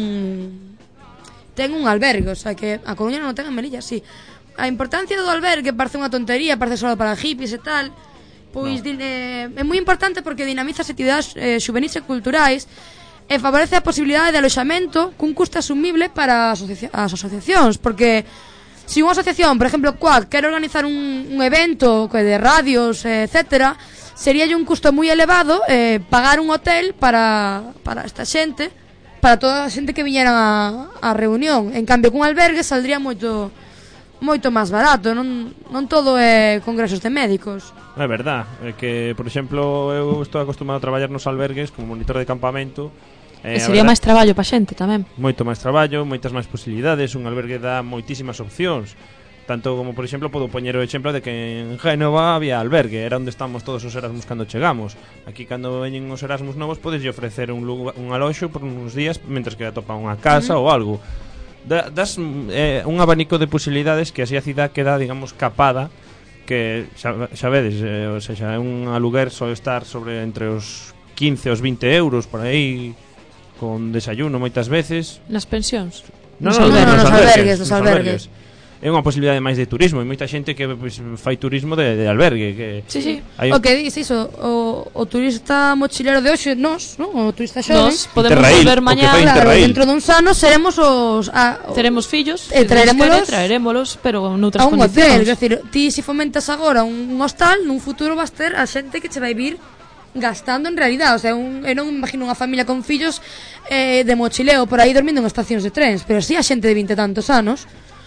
un albergue, o sea que a Coruña non ten en Melilla, sí. A importancia do albergue parece unha tontería, parece só para hippies e tal. Pois é moi importante porque dinamiza as actividades xuvenis e culturais e favorece a posibilidade de aloxamento cun custo asumible para as asociacións, porque se unha asociación, por exemplo, CUAC, quere organizar un evento de radios, etcétera, sería un custo moi elevado pagar un hotel para esta xente, para toda a xente que viñera a reunión. En cambio, cun albergue saldría moito máis barato. Non todo é congresos de médicos. É verdad, é que, por exemplo, eu estou acostumado a traballar nos albergues como monitor de campamento. E sería máis traballo pa xente tamén. Moito máis traballo, moitas máis posibilidades. Un albergue dá moitísimas opcións. Tanto como, por exemplo, podo poñer o exemplo de que en Génova había albergue, era onde estamos todos os Erasmus cando chegamos. Aquí, cando veñen os Erasmus novos, podes ofrecer un aloxo por uns días mentres que atopan unha casa ou algo. Das un abanico de posibilidades que así a cidade queda, digamos, capada, que xa vedes, ou seja, un aluguer só estar sobre entre os 15 e os 20 euros por aí, con desayuno moitas veces. Nas pensións? Nos albergues. É unha posibilidade máis de turismo, e moita xente que pues, fai turismo de albergue que sí. O que dis iso, o turista mochilero de hoxe, o turista xove, podemos volver mañá, claro, dentro dun ano seremos teremos fillos, traerémolos, pero noutras a un hotel, condicións. quer decir, ti se fomentas agora un hostal, nun futuro vas ter a xente que che vai vir gastando en realidad, o sea, eu non imagino unha familia con fillos de mochileo por aí dormindo en estacións de trens, pero si a xente de 20 e tantos anos.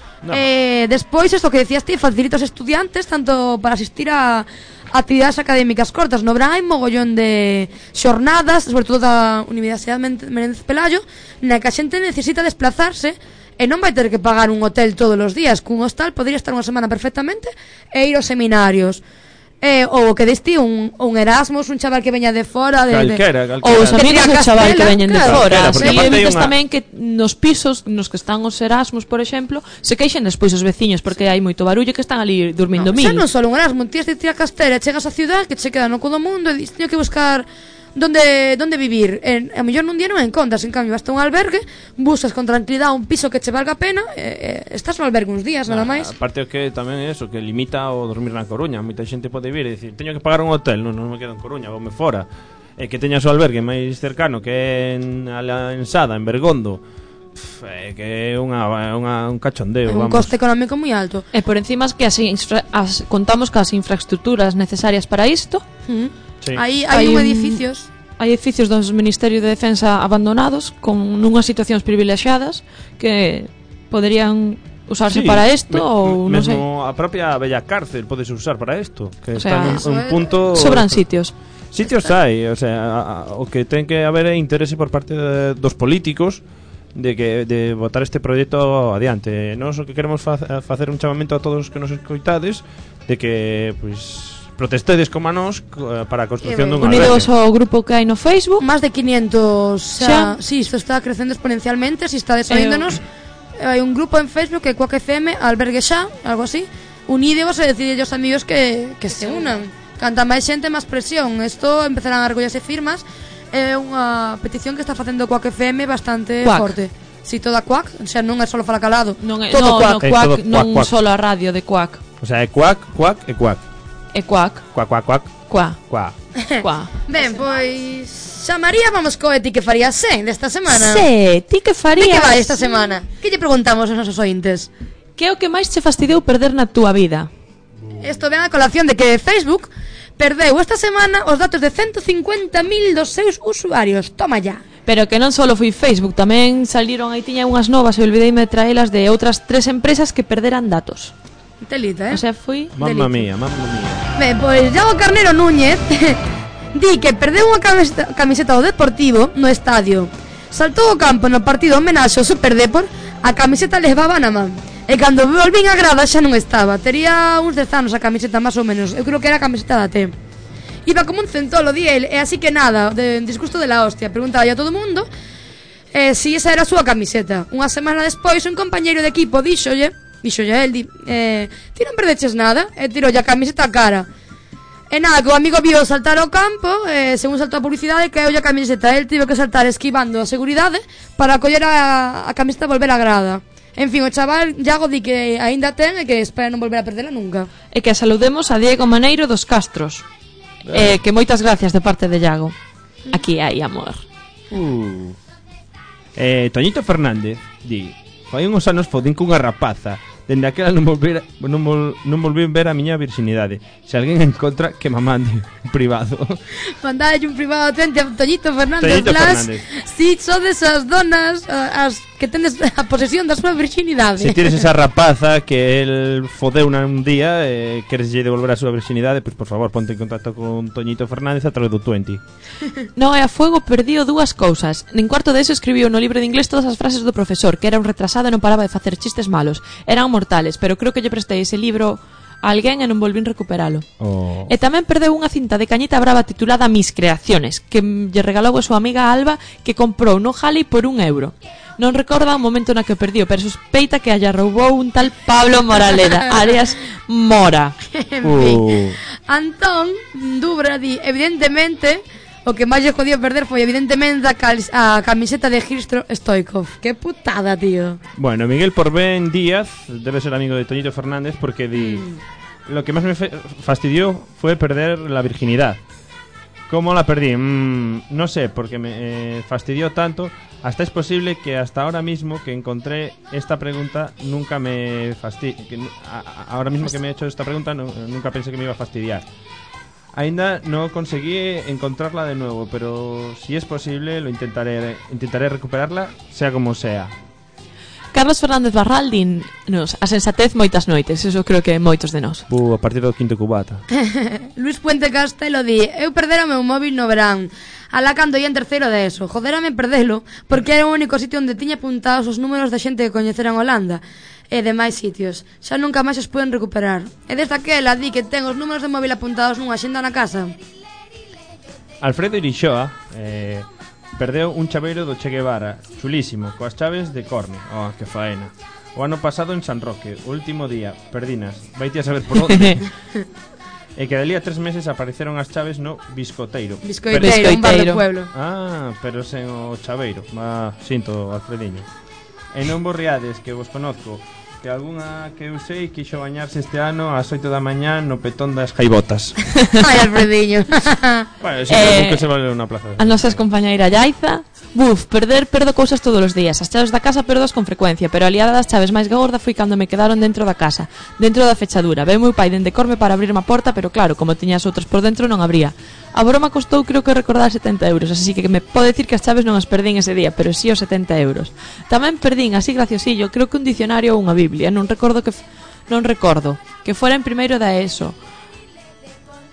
Despois, isto que decías ti, facilita os estudiantes tanto para asistir a actividades académicas cortas. No verán hai mogollón de xornadas, sobre todo da Universidade Menéndez Pelayo, na que a xente necesita desplazarse e non vai ter que pagar un hotel todos os días. Cun hostal podría estar unha semana perfectamente e ir aos seminarios. Ou que deste un Erasmus, un chaval que veña de fora calquera. Ou os amigos do chaval que veñen de fora. Porque evitas tamén que nos pisos nos que están os Erasmus, por exemplo, se queixen despois os veciños porque hai moito barullo que están ali dormindo mil. Xa non só un Erasmus, ti a Castela, chegas á ciudad que che queda no cu do mundo e teño que buscar donde vivir. A mellor nun día non encontras, en cambio vas a un albergue, buscas con tranquilidade un piso que che valga a pena, estás no albergue uns días, nada máis. Aparte que tamén é eso, que limita o dormir na Coruña. Moita xente pode vir e dicir, teño que pagar un hotel, non me quedo en Coruña, voume fora. E que teñas o albergue máis cercano, que é en La Ensada, en Bergondo, que é un cachondeo, un coste económico moi alto. E por encima que contamos cas infraestructuras necesarias para isto. Sí. Hai edificios. Hai edificios dos Ministerio de Defensa abandonados con nunhas situacións privilexiadas que poderían usarse para isto ou non sei. Mesmo a propia bella cárcel podes usar para isto, que o sea, está un punto sobran sitios. Sitios hai, o sea, o que ten que haber é interese por parte dos políticos de botar este proxecto adiante. Nós o que queremos facer un chamamento a todos os que nos escoitades de que, pois, protestedes como a nós para a construción dun unidos albergue. ao grupo que hai no Facebook. Más de 500 Xa. Sí, isto está crecendo exponencialmente. Si estades oíndonos, hai un grupo en Facebook que é Quack FM, Albergue Xa, algo así. Unídevos e decidille aos amigos que se unan. Canta máis xente, máis presión. Isto empezarán a recollerse firmas. É unha petición que está facendo Quack FM bastante Quack. forte. Si, toda Quack, o sea, non é solo fala calado. Non é, todo Quack. Quack, todo non Quack. solo a radio de Quack. O sea, é Quack, Quack e Quack. É Quack. Quack, Quack, Quack. Quack. Quack. Quack. Ben, pois xa María, vamos co ti que farías desta semana. Ti que farías? De que vai esta semana? Que lle preguntamos aos nosos ointes? Que é o que máis che fastidiou perder na túa vida? Isto ven a colación de que Facebook perdeu esta semana os datos de 150.000 dos seus usuarios. Toma ya. Pero que non solo foi Facebook, tamén saliron aí tiña unhas novas e olvideime de traelas de outras 3 empresas que perderan datos. Telita, O sea, foi Mamma mía, mamma mía. Ben, pois Iago Carnero Núñez di que perdeu unha camiseta do Deportivo no estadio. Saltou ao campo no partido homenaxe ao Superdepor, a camiseta levaba na man. E cando volvín a grada xa non estaba. Tería uns 10 anos a camiseta, máis ou menos. Eu creo que era a camiseta da T. Iba como un centolo, di el. E así que nada, de disgusto de la hostia. Preguntaba a todo o mundo si esa era a súa camiseta. Unha semana despois, un compañeiro de equipo díxolle el, ti non perdeches nada? E tiroulle a camiseta a cara. E nada, que o amigo vio saltar ao campo, según saltou a publicidade, caeulle a camiseta. El tivo que saltar esquivando a seguridade para coller a camiseta e volver a grada. En fin, o chaval Iago di que aínda ten e que espera non volver a perdela nunca. E que saludemos a Diego Maneiro dos Castros. Que moitas gracias de parte de Iago. Aquí hai amor. Toñito Fernández di: fai uns anos fodín cunha rapaza. Dende aquela non volvín ver a miña virxinidade. Se alguén encontra, que me mande un privado. Mandalle un privado a Toñito Fernández Toñito Blas. Fernández. Si sodes as donas as que tendes a posesión da súa virxinidade. Se tires esa rapaza que el fodeu un día e queres lle devolver a súa virxinidade, pois por favor ponte en contacto con Toñito Fernández a través do 20. Noé a Fuego perdiu dúas cousas. Nin cuarto deso escribiu no libro de inglés todas as frases do profesor, que era un retrasado e non paraba de facer chistes malos. Eran mortales, pero creo que lle prestei ese libro a alguén e non volvín recuperalo. E tamén perdeu unha cinta de Cañita Brava titulada Mis Creaciones, que lle regalou a súa amiga Alba, que comprou no Jali por €1. Non recorda o momento na que o perdiu, pero sospeita que haya roubou un tal Pablo Moraleda, alias Mora. En fin. Antón Dubra di, evidentemente, o que máis lle jodió perder foi evidentemente a camiseta de Hristro Stoikov. Que putada, tío. Bueno, Miguel Porben Díaz debe ser amigo de Toñito Fernández porque di: lo que más me fastidió fue perder la virginidad. ¿Cómo la perdí? No sé, porque me fastidió tanto. Hasta es posible que hasta ahora mismo que encontré esta pregunta nunca me ahora mismo que me he hecho esta pregunta nunca pensé que me iba a fastidiar. Ainda no conseguí encontrarla de nuevo, pero si es posible lo intentaré recuperarla, sea como sea. Carlos Fernández Barral din nos a sensatez moitas noites, eso creo que moitos de nós. A partir do quinto cubata. Luis Puente Castelo di, eu perdera o meu móvil no verán. Alá cando ia en terceiro de eso. Joderame perdelo, porque era o único sitio onde tiña apuntados os números da xente que coñecera en Holanda e demais sitios. Xa nunca máis os poden recuperar. E desde aquela di que ten os números de móvil apuntados nunha xenda na casa. Alfredo Irixoa perdeu un chaveiro do Che Guevara, chulísimo, coas chaves de Corne. Oh, que faena. O ano pasado en San Roque, o último día, perdinas, vaite a saber por onde. E que dali a 3 meses apareceron as chaves no Biscoteiro. Biscoiteiro, un bar do pueblo. Ah, pero sen o chaveiro. Sinto, Alfrediño. E non vos riades, que vos conozco, que algunha que eu sei quixo bañarse este ano ás 8 da mañá no petón das Jaibotas. Ai, Alfrediño. Bueno, sempre que se vale unha plaza. A nosas compañeira Yaiza, perdo cousas todos os días. As chaves da casa perdoas con frecuencia, pero a liada das chaves máis gorda foi cando me quedaron dentro da casa, dentro da fechadura. Veu meu pai dende Corme para abrirme a porta, pero claro, como tiña as outras por dentro non abría. A broma costou creo que recordar 70 euros, así que me pode decir que as chaves non as perdín ese día, pero sí os 70 euros. Tamén perdín, así graciosillo, creo que un dicionario ou unha Biblia, non recordo que fora en primeiro da ESO.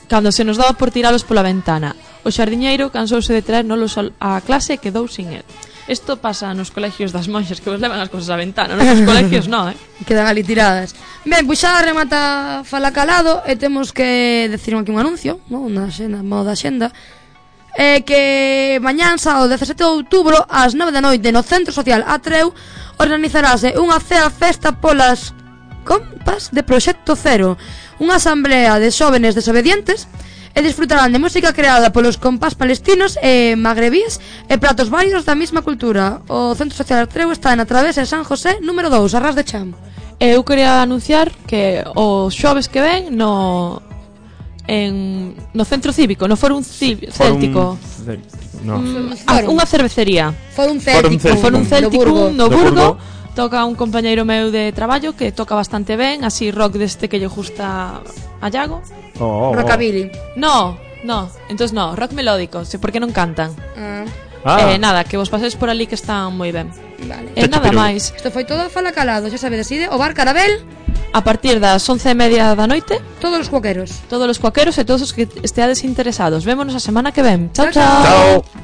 cando se nos daba por tiralos pola ventana. O xardiñeiro cansouse de traernos á clase e quedou sin el. Isto pasa nos colegios das monxas que vos levan as cosas á ventana. Nos colegios non, Quedan ali tiradas. Ben, pois xa remata Fala Calado e temos que decir aquí un anuncio, no? Unha xenda, modo da xenda. Que mañán, sábado 17 de outubro, ás 9 da noite, no Centro Social Atreu, organizarase unha cea festa polas compas de Proxecto Cero, unha asamblea de xóvenes desobedientes, e disfrutarán de música creada polos compás palestinos e magrebíes e pratos varios da mesma cultura. O Centro Social Atreu está na Travesa de San José, número 2, a ras de Cham. Eu quería anunciar que os xoves que ven no Centro Cívico, no Fórum Céltico. Unha cervecería. Fórum Céltico no Burgo. Toca un compañeiro meu de traballo que toca bastante ben, así rock deste que lle gusta a Iago. Rockabilly. No, entonces no, rock melódico, por que non cantan. Nada, que vos paseis por ali que están moi ben. Vale. Nada máis. Isto foi todo Fala Calado, xa sabedes, o Bar Carabel a partir das 11:30 da noite. Todos os cuaqueros e todos os que esteades interesados. Vémonos a semana que ven. Chao. Chao.